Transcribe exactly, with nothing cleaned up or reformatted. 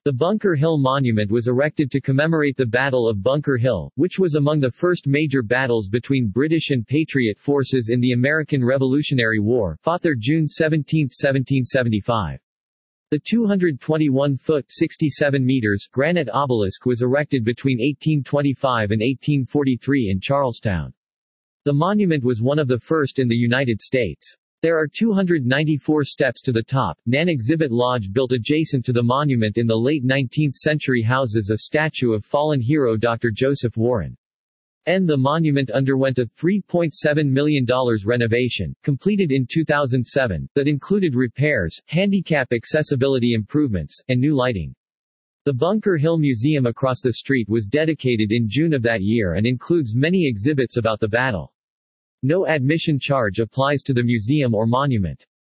The Bunker Hill Monument was erected to commemorate the Battle of Bunker Hill, which was among the first major battles between British and Patriot forces in the American Revolutionary War, fought there June seventeenth seventeen seventy-five. The two hundred twenty-one foot (sixty-seven meters) granite obelisk was erected between eighteen twenty-five and eighteen forty-three in Charlestown. The monument was one of the first in the United States. There are two hundred ninety-four steps to the top. Nan Exhibit Lodge, built adjacent to the monument in the late nineteenth century, houses a statue of fallen hero Doctor Joseph Warren. N. The monument underwent a three point seven million dollars renovation, completed in two thousand seven, that included repairs, handicap accessibility improvements, and new lighting. The Bunker Hill Museum across the street was dedicated in June of that year and includes many exhibits about the battle. No admission charge applies to the museum or monument.